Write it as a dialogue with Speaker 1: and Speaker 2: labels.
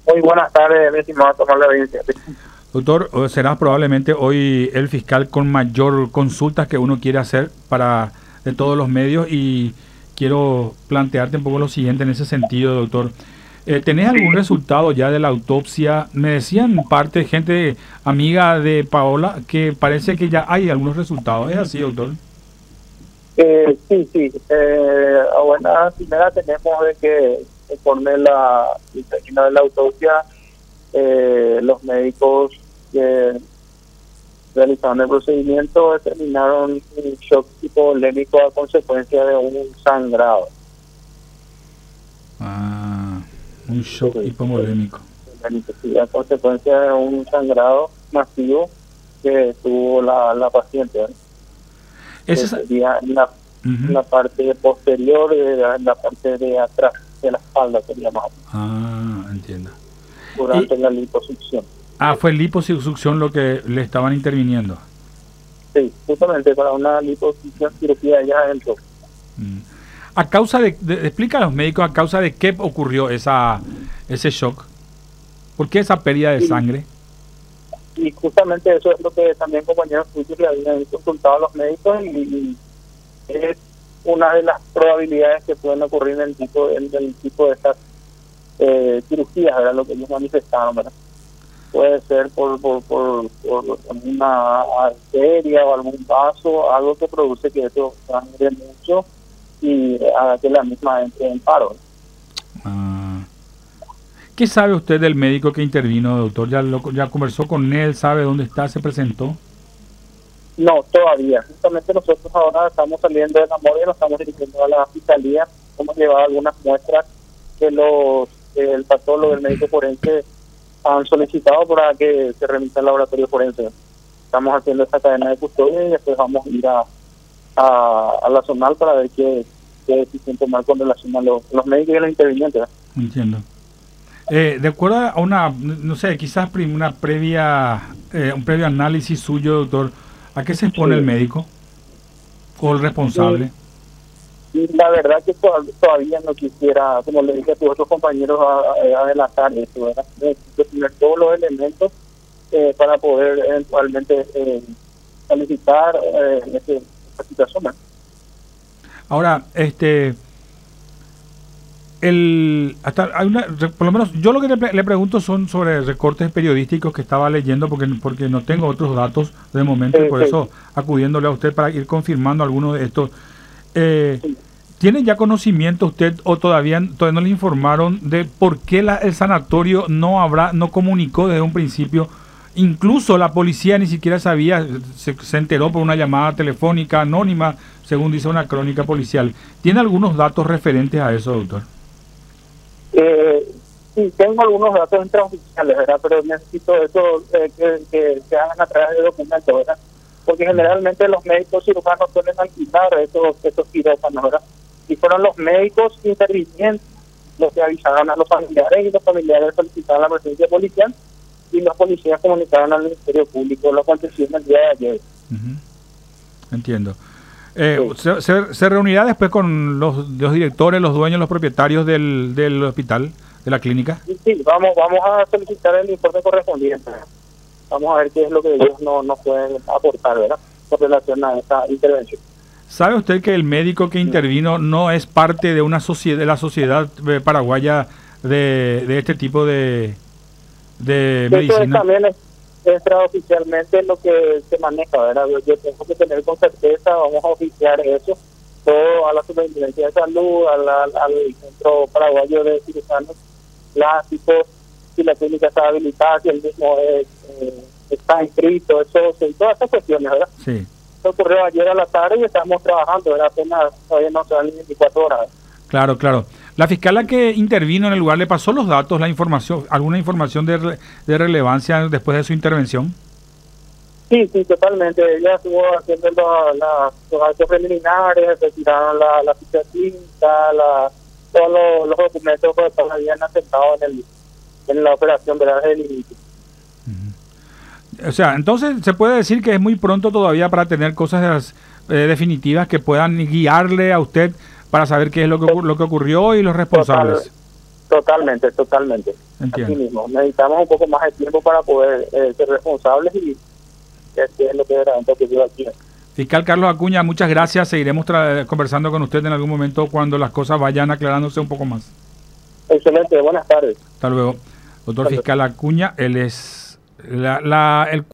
Speaker 1: Muy buenas tardes, mi estimado Tomás la audiencia.
Speaker 2: Doctor, será probablemente hoy el fiscal con mayor consultas que uno quiere hacer de todos los medios, y quiero plantearte un poco lo siguiente en ese sentido, doctor. ¿Tenés algún resultado ya de la autopsia? Me decían gente amiga de Paola que parece que ya hay algunos resultados. ¿Es así, doctor?
Speaker 1: Sí. A buena primera tenemos de que conforme el término de la autopsia, los médicos que realizaron el procedimiento determinaron un shock hipovolémico a consecuencia de un sangrado.
Speaker 2: Un shock hipovolémico.
Speaker 1: Sí, a consecuencia de un sangrado masivo que tuvo la paciente, ¿no?
Speaker 2: Ese
Speaker 1: sería en la parte posterior, en la parte de atrás de la espalda, sería más.
Speaker 2: Entiendo.
Speaker 1: Durante la liposucción.
Speaker 2: Fue liposucción lo que le estaban interviniendo.
Speaker 1: Sí, justamente para una liposucción, cirugía allá adentro.
Speaker 2: A causa explica a los médicos a causa de qué ocurrió ese shock. ¿Por qué esa pérdida de sangre?
Speaker 1: Y justamente eso es lo que también compañeros tuyos le habían consultado a los médicos, y es una de las probabilidades que pueden ocurrir en el tipo de estas cirugías, ¿verdad? Lo que ellos manifestaron, ¿verdad? Puede ser por una arteria o algún vaso, algo que produce que eso sangre mucho y haga que la misma entre en paro.
Speaker 2: ¿Qué sabe usted del médico que intervino, doctor? ¿Ya conversó con él? ¿Sabe dónde está? ¿Se presentó?
Speaker 1: No, todavía. Justamente nosotros ahora estamos saliendo de la morgue, nos estamos dirigiendo a la fiscalía. Hemos llevado algunas muestras que el patólogo, el médico forense, han solicitado para que se remita al laboratorio forense. Estamos haciendo esta cadena de custodia y después vamos a ir a la zonal para ver qué decisión tomar con relación a los médicos y los intervinientes.
Speaker 2: Entiendo. De acuerdo a no sé, quizás un previo análisis suyo, doctor, ¿a qué se expone el médico o el responsable?
Speaker 1: Y la verdad que todavía no quisiera, como le dije a tus otros compañeros, adelantar eso, ¿verdad? Tener todos los elementos para poder eventualmente calificar esta situación, ¿verdad?
Speaker 2: Ahora, por lo menos yo lo que le pregunto son sobre recortes periodísticos que estaba leyendo, porque no tengo otros datos de momento, y por eso acudiéndole a usted para ir confirmando algunos de estos. ¿Tiene ya conocimiento usted o todavía no le informaron de por qué el sanatorio no comunicó desde un principio? Incluso la policía ni siquiera sabía, se enteró por una llamada telefónica anónima, según dice una crónica policial. ¿Tiene algunos datos referentes a eso, doctor?
Speaker 1: Sí, tengo algunos datos extraoficiales, ¿verdad? Pero necesito eso que se hagan a través de documentos, ¿verdad? Porque generalmente los médicos cirujanos suelen alquilar esos quirófanos, ¿verdad? Y fueron los médicos intervinientes los que avisaron a los familiares, y los familiares solicitaron la presencia policial, y los policías comunicaron al Ministerio Público lo acontecido el día de ayer.
Speaker 2: Entiendo. ¿Se reunirá después con los directores, los dueños, los propietarios del hospital, de la clínica?
Speaker 1: Sí, vamos a solicitar el informe correspondiente. Vamos a ver qué es lo que ellos no pueden aportar, ¿verdad?, con relación a esta intervención.
Speaker 2: ¿Sabe usted que el médico que intervino no es parte de una sociedad, de la sociedad paraguaya de este tipo de medicina?
Speaker 1: Eso también es extraoficialmente lo que se maneja, ¿verdad? Yo tengo que tener con certeza, vamos a oficiar eso todo a la Superintendencia de Salud, al Centro Paraguayo de Cirujanos Plásticos, si la clínica está habilitada, si el mismo está inscrito, todas estas cuestiones, ¿verdad?
Speaker 2: Sí.
Speaker 1: Esto ocurrió ayer a la tarde y estamos trabajando, ¿verdad? Apenas todavía no se dan 24 horas.
Speaker 2: Claro. La fiscala que intervino en el lugar, ¿le pasó los datos, la información, alguna información de relevancia después de su intervención?
Speaker 1: Sí, totalmente. Ella estuvo haciendo los actos preliminares, retiraron la ficha clínica, todos los documentos que habían aceptado en la operación, ¿verdad?, del inicio.
Speaker 2: O sea, entonces se puede decir que es muy pronto todavía para tener cosas definitivas que puedan guiarle a usted para saber qué es lo que ocurrió y los responsables.
Speaker 1: Totalmente.
Speaker 2: Entiendo.
Speaker 1: Así mismo, necesitamos un poco más de tiempo para poder ser responsables y es lo que realmente ocurrió aquí.
Speaker 2: Fiscal Carlos Acuña, muchas gracias. Seguiremos conversando con usted en algún momento cuando las cosas vayan aclarándose un poco más.
Speaker 1: Excelente, buenas tardes.
Speaker 2: Hasta luego. Doctor Fiscal Acuña, él es el